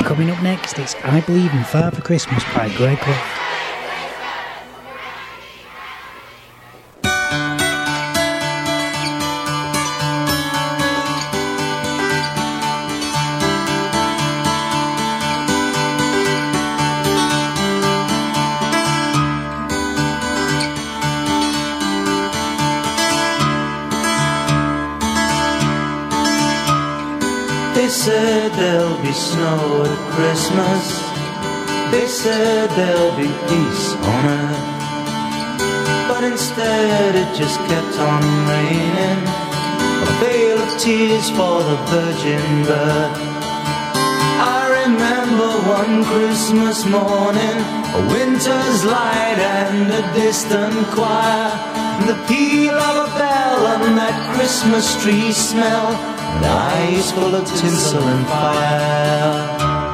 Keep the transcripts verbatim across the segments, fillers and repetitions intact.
Coming up next, it's I Believe in Father Christmas by Greg Love. They said there'll be snow at Christmas. They said there'll be peace on earth. But instead it just kept on raining, a veil of tears for the virgin birth. I remember one Christmas morning, a winter's light and a distant choir, and the peal of a bell and that Christmas tree smell, and eyes full of tinsel and fire.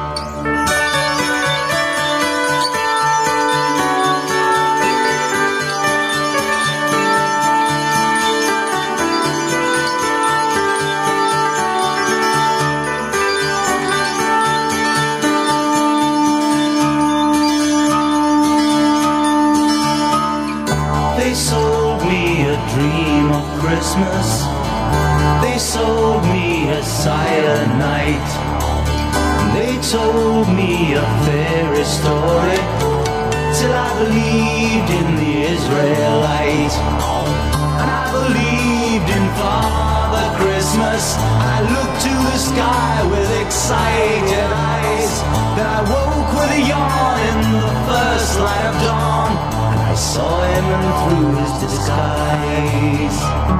They sold me a dream of Christmas. They sold me a silent night. They told me a fairy story till I believed in the Israelite. And I believed in Father Christmas. I looked to the sky with excited eyes. Then I woke with a yawn in the first light of dawn, and I saw him and through his disguise.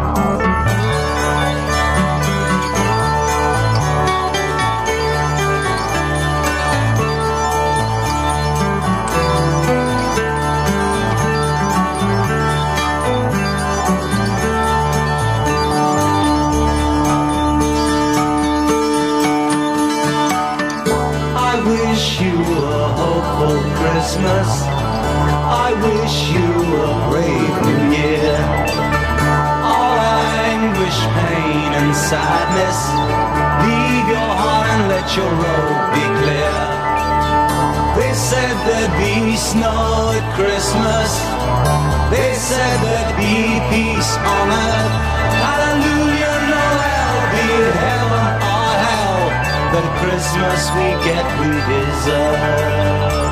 Christmas, I wish you a brave new year. All anguish, pain and sadness, leave your heart and let your road be clear. They said there'd be snow at Christmas. They said there'd be peace on earth. Hallelujah, Noel, be it heaven or hell, that Christmas we get we deserve.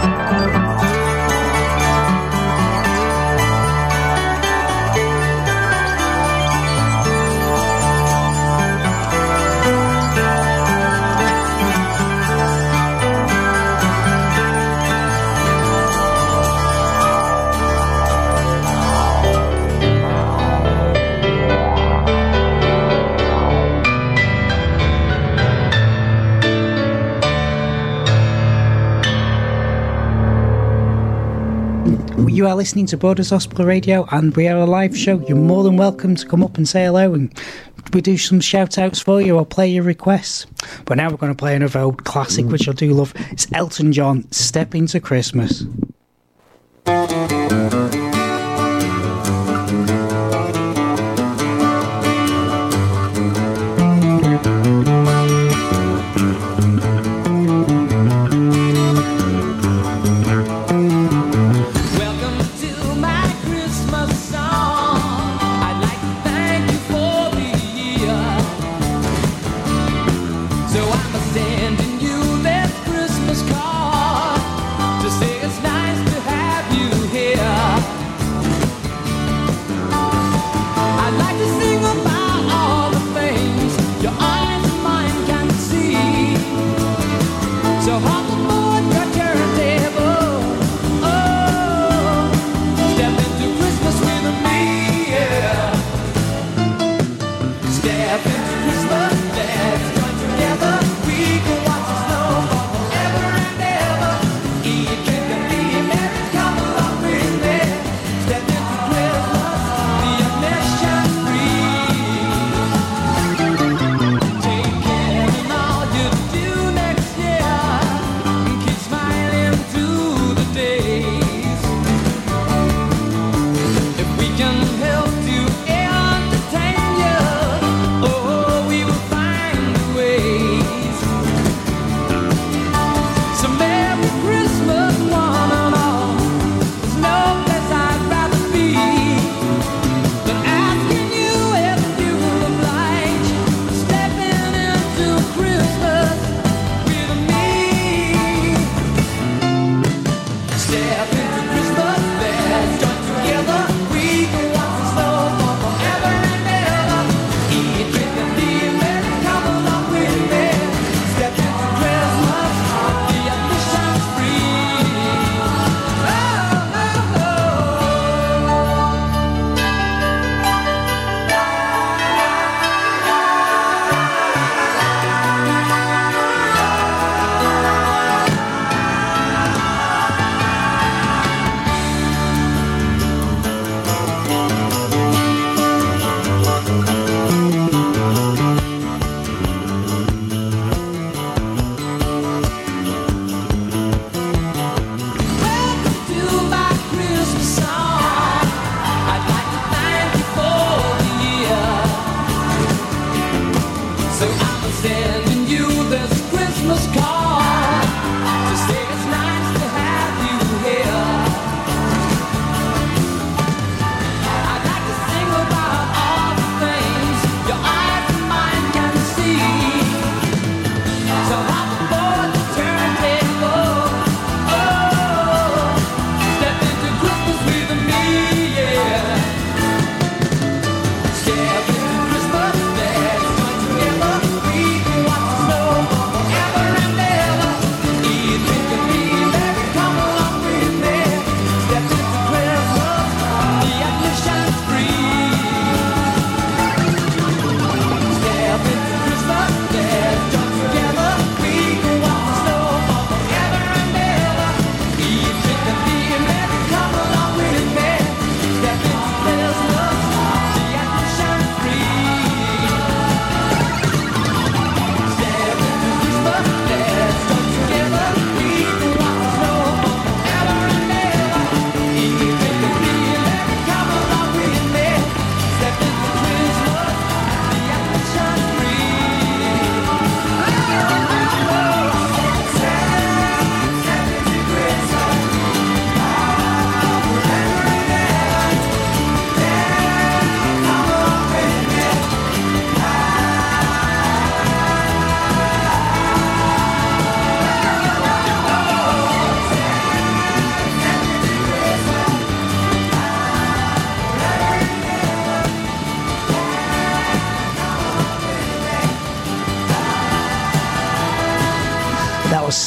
You are listening to Borders Hospital Radio, and we are a live show. You're more than welcome to come up and say hello, and we do some shout outs for you or play your requests. But now we're going to play another old classic, which I do love. It's Elton John, Step Into Christmas.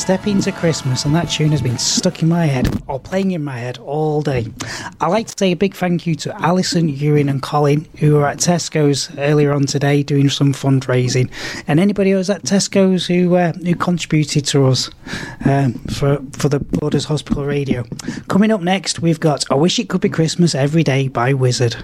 Step Into Christmas, and that tune has been stuck in my head, or playing in my head all day. I'd like to say a big thank you to Alison, Ewan and Colin, who were at Tesco's earlier on today doing some fundraising, and anybody who was at Tesco's who uh, who contributed to us um, for, for the Borders Hospital Radio. Coming up next, we've got I Wish It Could Be Christmas Every Day by Wizzard.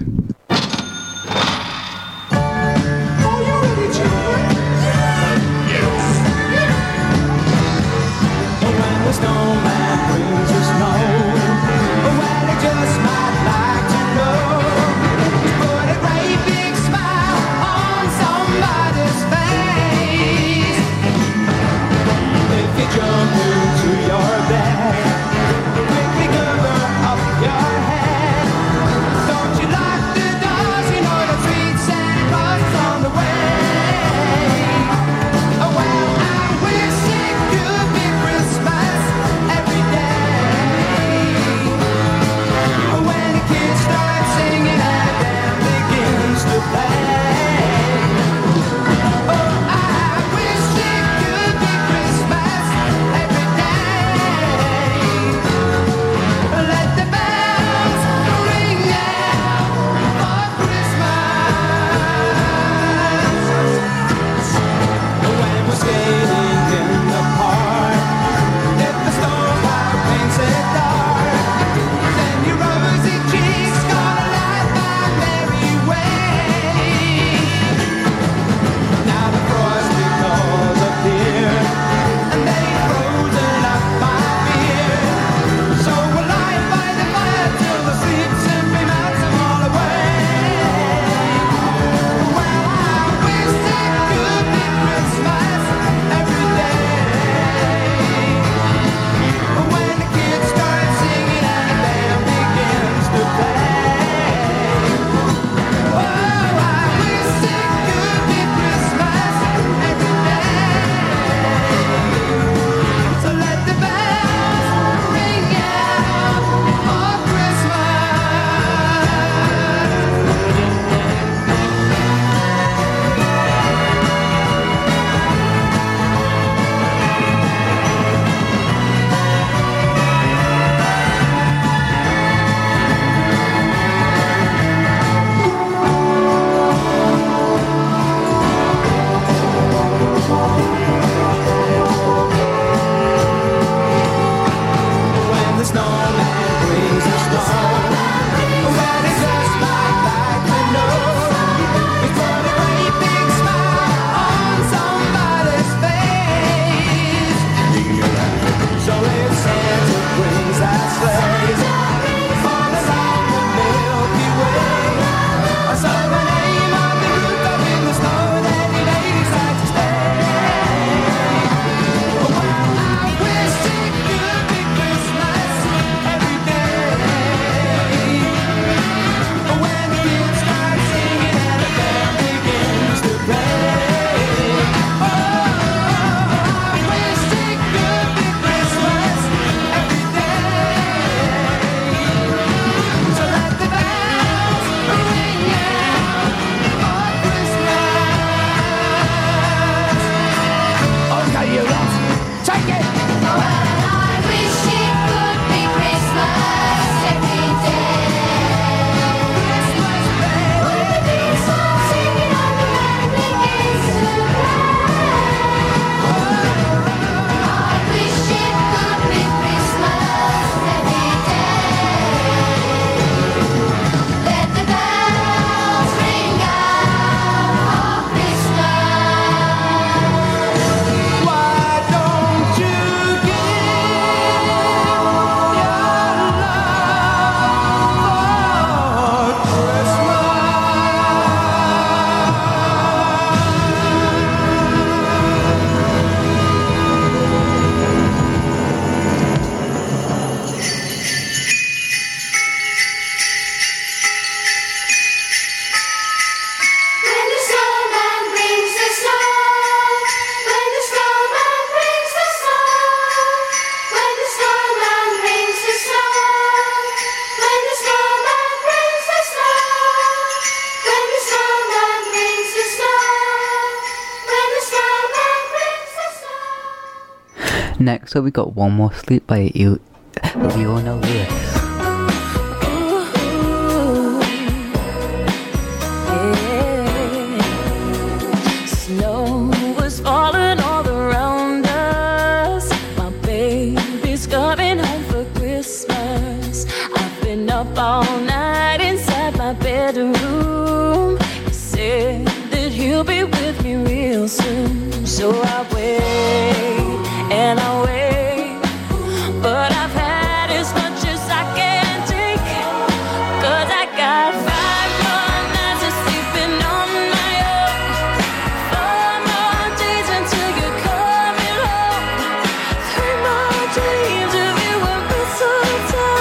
Don't you like next up we got One More Sleep by Il- Leona Lewis. All night inside my bedroom. He said that he'll be with me real soon. So I wait and I wait, but I've had as much as I can take. Cause I got five more nights of sleeping on my own, four more days until you're coming home, three more dreams of you and mistletoe.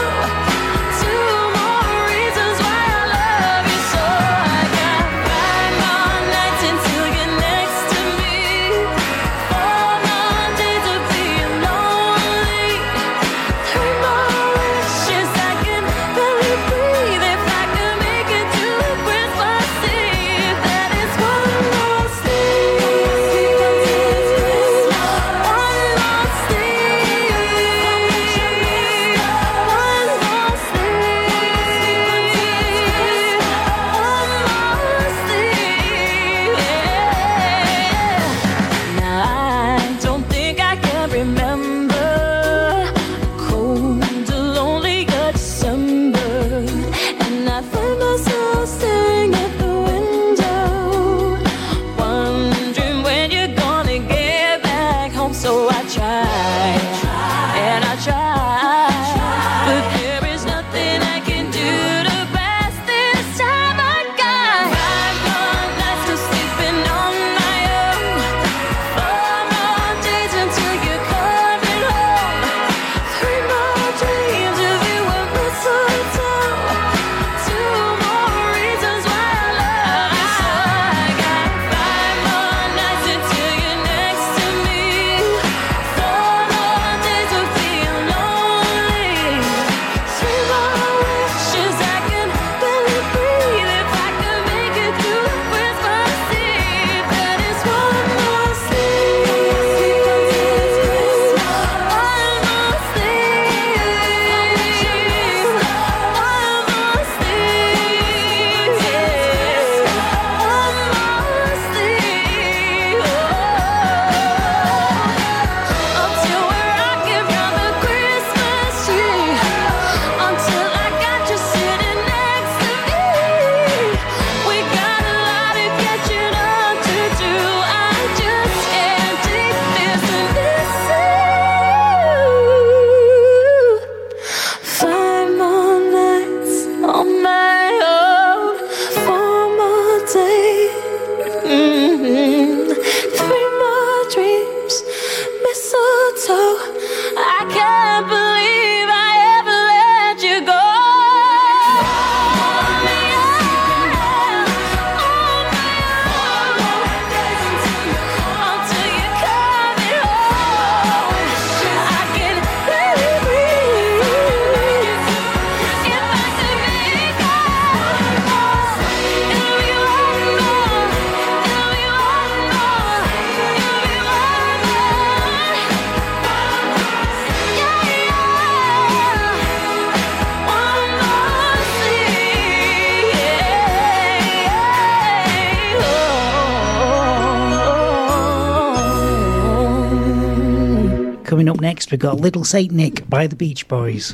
Coming up next, we've got Little Saint Nick by the Beach Boys.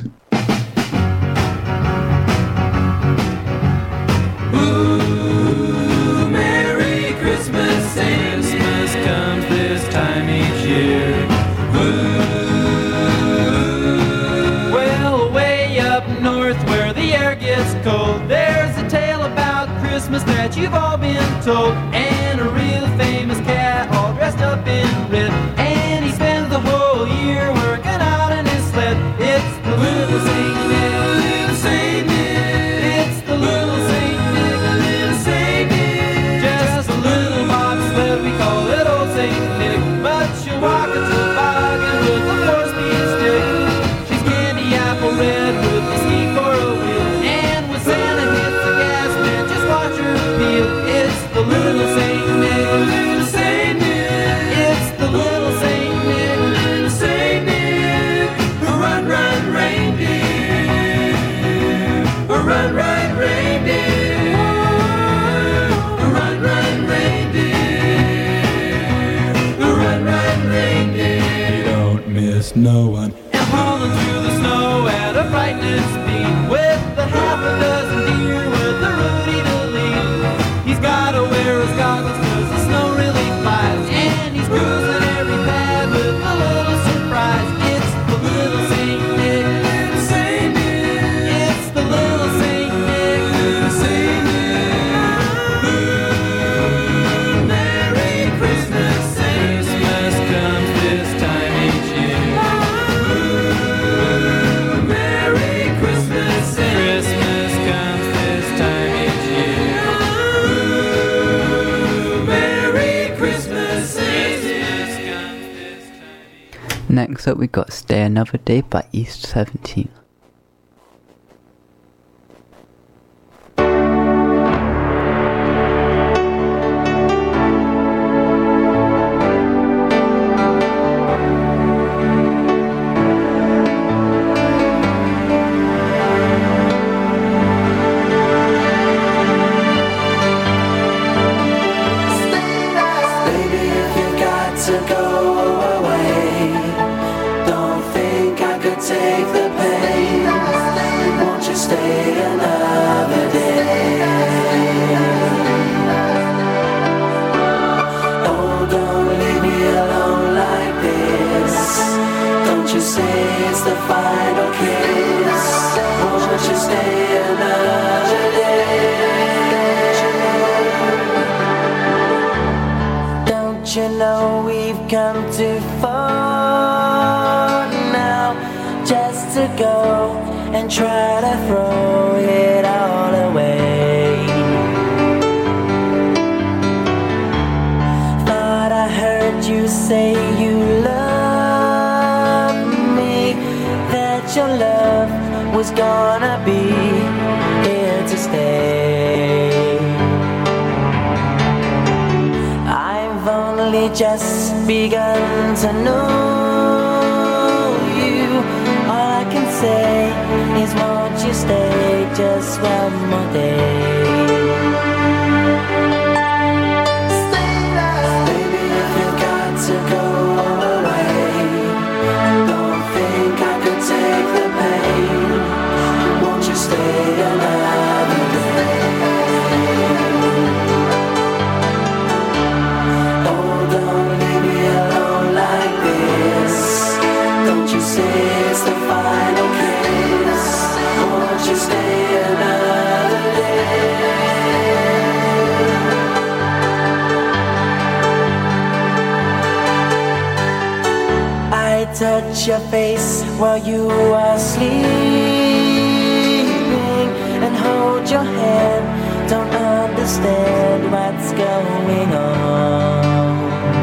Ooh, Merry Christmas, and Christmas comes this time each year. Ooh, well, way up north where the air gets cold, there's a tale about Christmas that you've all been told, and a real famous cat all dressed up in red, and he spends the whole year working out in his sled. It's the little Saint Nick, little Saint Nick. It's the little Saint Nick, little Saint Nick. Just a little bobsled, we call it old Saint Nick. But she'll walk a toboggan with a four-speed stick. She's candy apple red with the ski for a wheel, and when Santa hits the gas, man, just watch her peel. It's the little snow. I'm hauling through the snow at a frightening speed with a half a dozen deer with a Rudy to lead. He's gotta wear his goggles cause the snow really flies, and he's cruising every pad with a little surprise. It's the little Saint Nick, little Saint Nick. It's the little Saint Nick, little Saint Nick. Ooh, Merry Christmas, Christmas comes this time each year. Ooh, Merry Christmas, Christmas comes this time each year. Ooh, Merry Christmas, Christmas comes this time each year. Next up, we got Stay Another Day by East seventeen. Baby, if you got to go away, don't think I could take the pain. Won't you stay another day? Oh, don't leave me alone like this. Don't you say it's the final kiss. Won't you stay another day? Don't you know we've come too far now just to go and try to throw it all away? Thought I heard you say you love me, that your love was gonna be here to stay. I've only just begun to know you. All I can say is won't you stay just one more day? Baby, if you got to go away, don't think I could take the pain. Won't you stay another day? Oh, don't leave me alone like this. Don't you say it's the final kiss. Won't you stay another day? I touch your face while you are sleeping and hold your hand. Don't understand what's going on.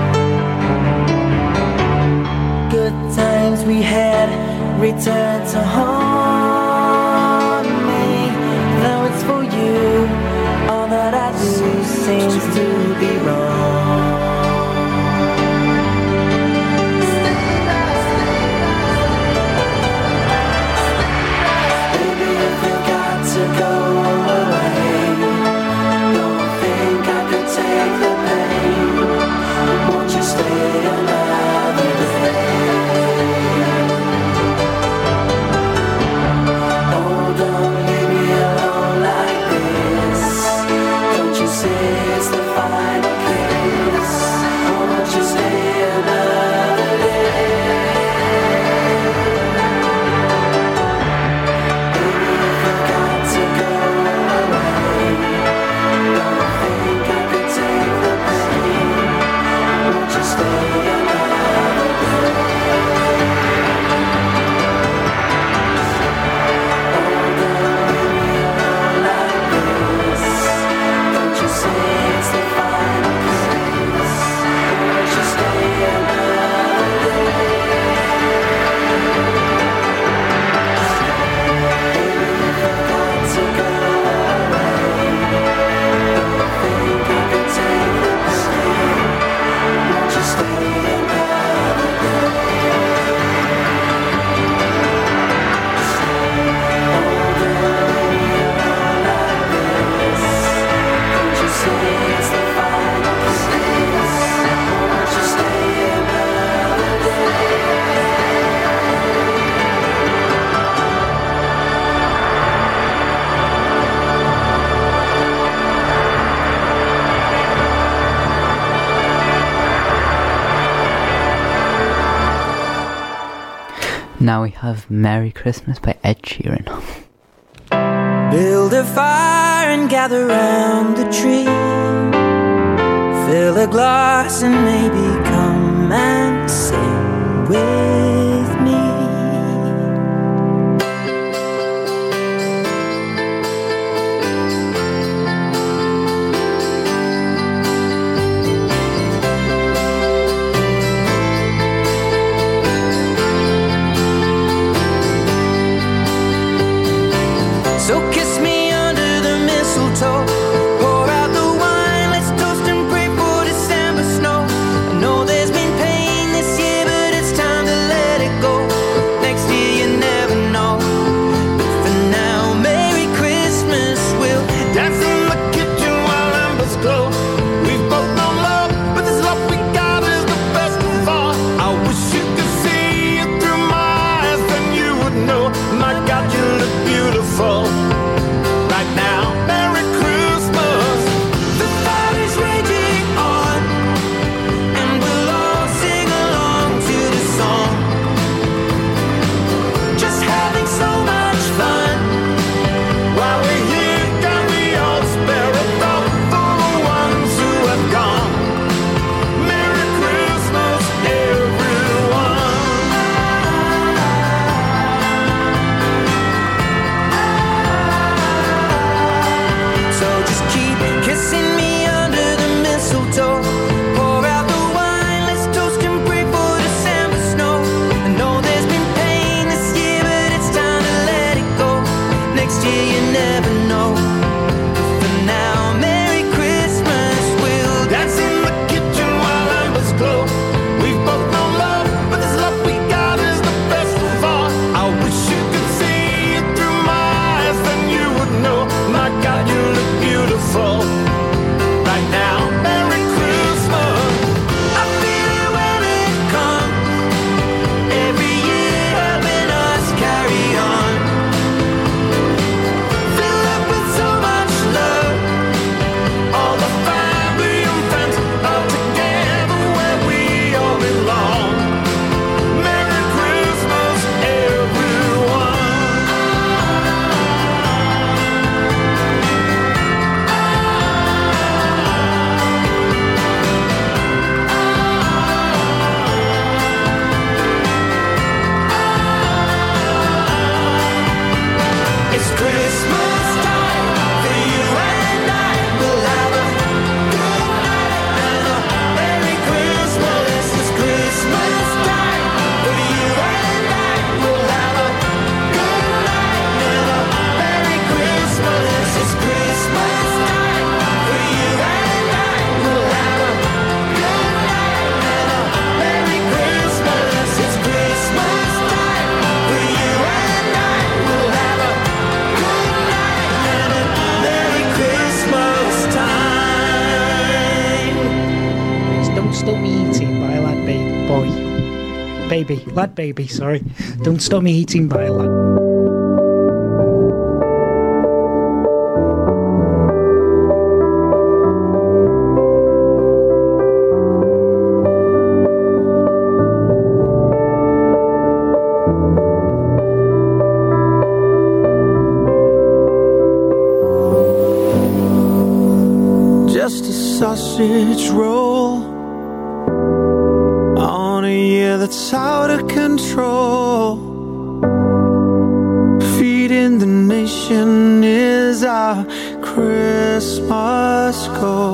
Good times we had return to haunt me. Though it's for you, all that I do seems to be wrong. Baby, if you got to go away, don't think I could take the pain. Won't you stay another day? Oh, don't leave me alone like this. Don't you say it's the final kiss. Now we have Merry Christmas by Ed Sheeran. Build a fire and gather round the tree. Fill a glass and maybe come and sing with me. So kiss me under the mistletoe. Pour out the wine, let's toast and pray for December snow. I know there's been pain this year, but it's time to let it go. Next year you never know. But for now, Merry Christmas. We'll dance in the kitchen while embers glow. We've both known love, but this love we got is the best of all. I wish you could see it through my eyes, then you would know. My God, you look beautiful. Right now, Merry Christmas. The fight is raging on, and we'll all sing along to the song. Just having so much fun. While we're here, can we all spare a thought for the ones who have gone? Merry Christmas, everyone. So just keep kissing me under the mistletoe. Pour out the wine, let's toast and pray for December snow. I know there's been pain this year, but it's time to let it go. Next year you never know. For now, Merry Christmas. We'll dance in the kitchen while embers glow. We've both known love, but this love we got is the best of all. I wish you could see it through my eyes, then you would know. My God, you look beautiful. Right now, Merry Christmas. I feel it when it comes. Every year helping us carry on. Fill up with so much love. All the family and friends are together where we all belong. Merry Christmas, everyone. It's Christmas time for you and I. We'll have a good night and a Merry Christmas. It's Christmas time for you and I. We'll have a good night and a Merry Christmas. It's Christmas time for you and I. We'll have a good night and a Merry Christmas. It's Christmas time for you and I. We'll have a good night and a Merry Christmas time. It's Don't Stop Me Eating by Lad Baby Boy. Baby. Lad Baby, sorry. Don't Stop Me Eating by Lad. Just a sausage roll on a year that's out of control. Feeding the nation is our Christmas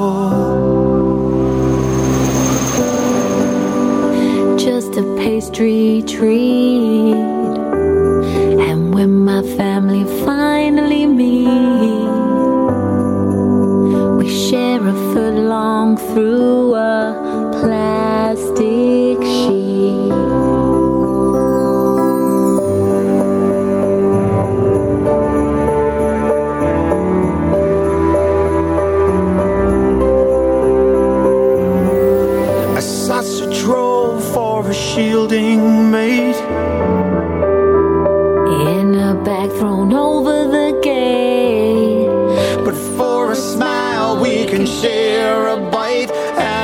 goal. Just a pastry treat. And when my family finally meet, we share a foot long through a plastic sheet. A sausage roll for a shielding mate. In a bag thrown over the gate. But for a smile we can share a bite. And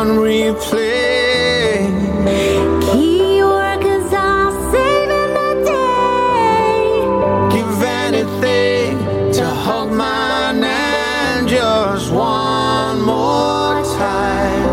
on replay. Key workers are saving the day. Give anything to hold mine and just one more time.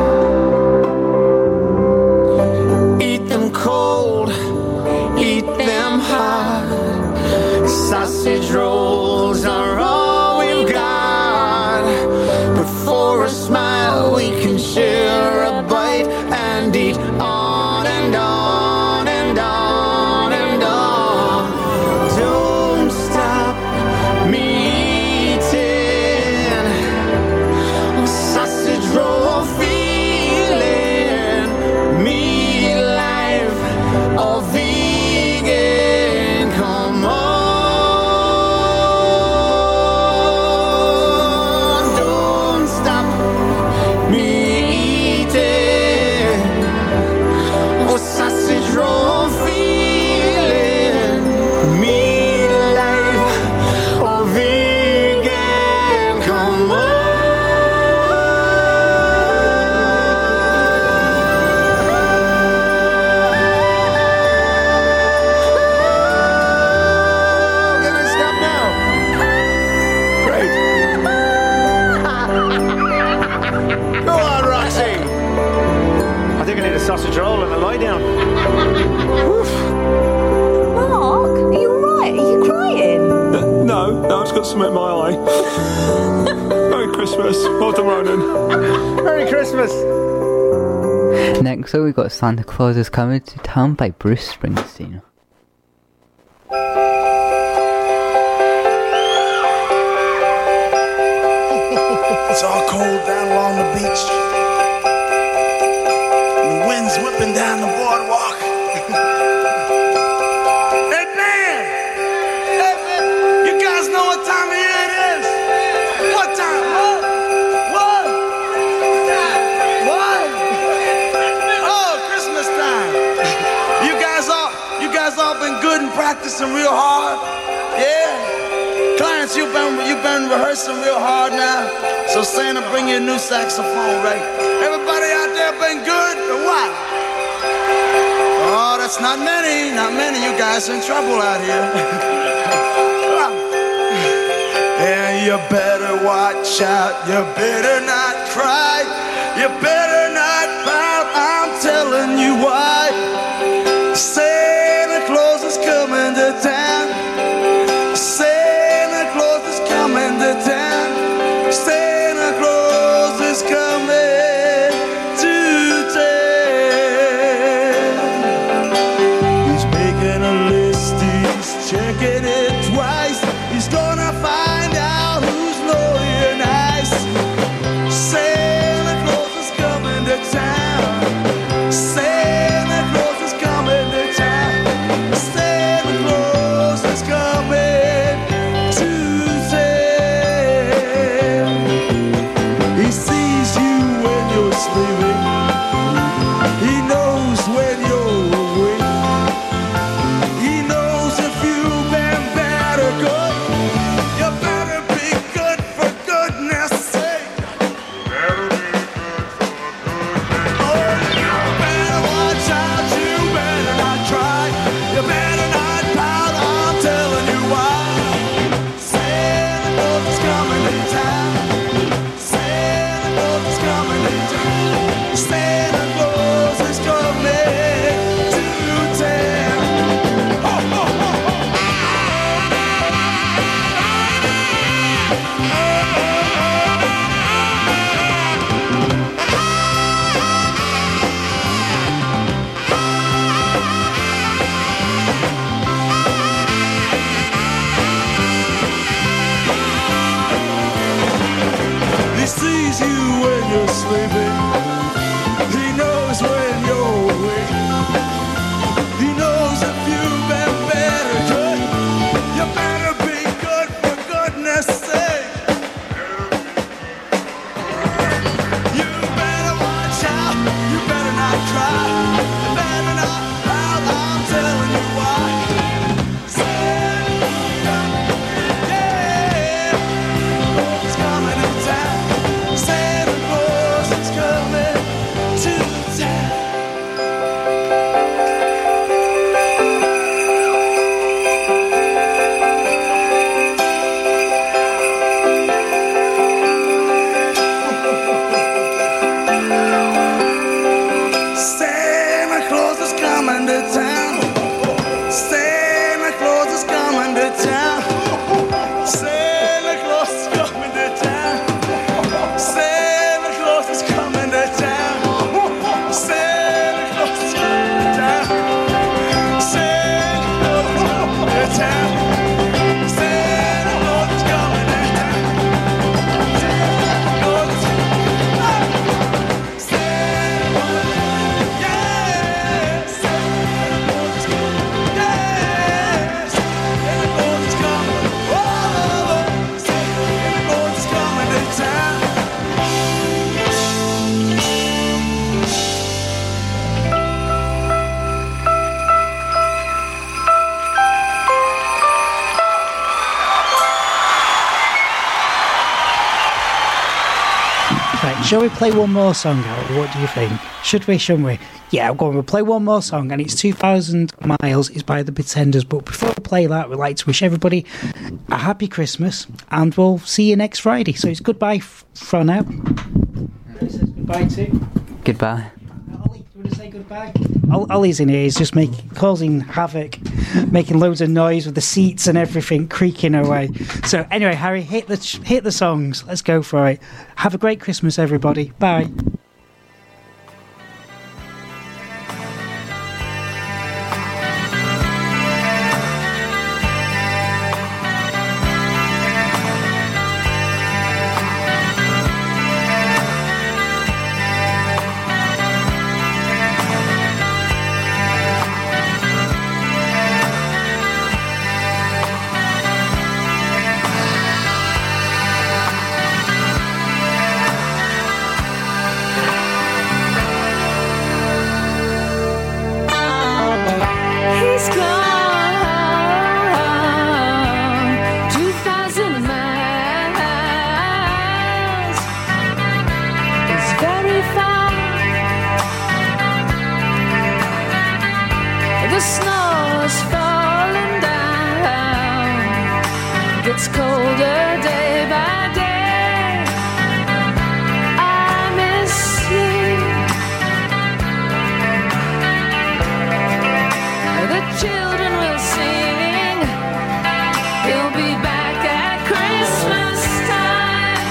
Eat them cold, eat them hot. Sausage rolls are all we've got. But for a smile we can share a bite and eat on and on and on and on. Don't stop me eating sausage roll feeling. Me life or vegan, come on. Don't stop me eating oh sausage roll feeling. Me life or vegan, come on. Can I stop now? Great. Go on, Roxy. I think I need a sausage roll and a lie down. Oof. Mark, are you alright? Are you crying? No, no, it's got something in my eye. Merry Christmas. Well done, Ronan. Merry Christmas. Next up, we got Santa Claus is Coming to Town by Bruce Springsteen. It's all cold down along the beach. And the wind's whipping down the boardwalk. Hey, man! Hey, man! You guys know what time of year it is? What time? What? What? What? Oh, Christmas time. You guys all, you guys all been good and practicing real hard? Yeah? Clarence, you've been, you've been rehearsing real hard now. So Santa, bring you a new saxophone, right? Everybody out there been good or what? Oh, that's not many, not many. You guys in trouble out here. And you better watch out. You better not cry. You better not pout. I'm telling you why. Santa Claus is coming to town. Santa Claus is coming to town. Santa Claus is coming to town. He's making a list, he's checking it twice. He's gonna find out who's naughty and nice. Santa Claus is coming to town. Santa Claus is coming to town. Santa Claus is coming to town. He sees you when you're sleeping. He knows when you're awake. He knows if you've been bad or good. You better be good for goodness sake. Oh, you better watch out. You better not try. You better not pout. I'm telling you why. Santa Claus is coming to town. Santa Claus is coming to town. Santa Claus is coming to town. Ho, ho, ho, ho. He sees you when you're sleeping. He knows when you're awake. He knows if you've been bad or good. You better be good for goodness sake. You better watch out. You better not cry. You better not pout. I'm telling you why. Santa, yeah, Claus is coming to town. Santa Claus is coming. Santa Claus is coming to town. Santa Claus is coming to town. Santa Claus is coming to town. Santa Claus is coming to town. Santa Claus is coming to town. Santa Claus is coming to town. Santa Claus is coming to town. Santa Claus is Right, shall we play one more song, Harry? What do you think? Should we, shouldn't we? Yeah, go on, we'll play one more song, and it's two thousand miles. It's by The Pretenders. But before we play that, we'd like to wish everybody a happy Christmas, and we'll see you next Friday. So it's goodbye f- for now. He says goodbye too. Goodbye. Ollie, do you want to say goodbye? Ollie's in here. He's just making, causing havoc, making loads of noise with the seats and everything creaking away. So anyway, Harry, hit the hit the songs. Let's go for it. Have a great Christmas, everybody. Bye. He's gone two thousand miles. It's very far. The snow is falling down. Gets colder day by day. I miss you. The children will sing. He'll be back at Christmas time.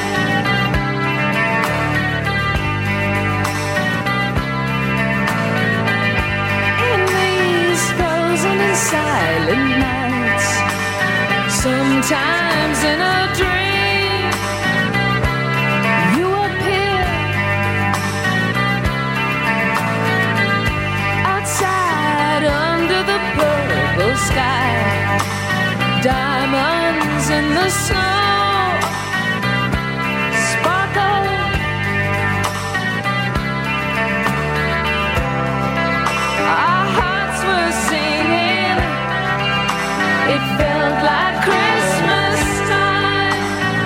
In these frozen and silent nights, sometimes in a dream, you appear outside under the purple sky, diamonds in the snow sparkle. Our hearts were singing. It felt like Christmas time.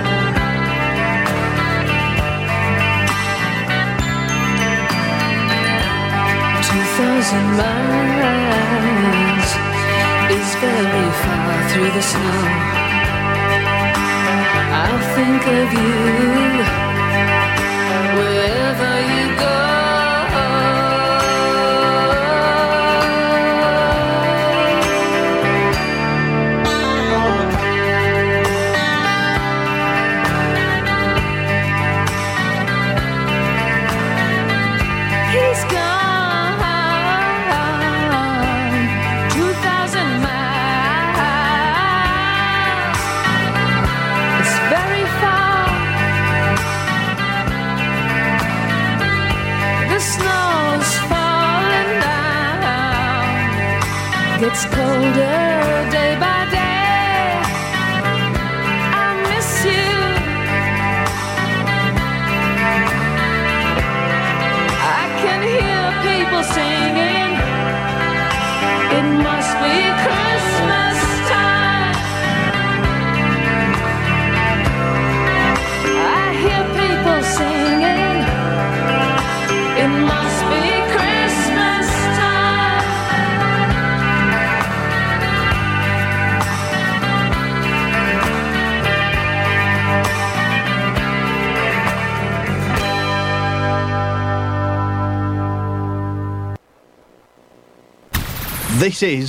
Two thousand miles is very far through the snow. I'll think of you wherever you go. He's gone two thousand miles. It's very far. The snow's falling down. Gets colder day by day. I miss you. I can hear people singing. It must be Christmas time. I hear people singing. It must be Christmas time. This is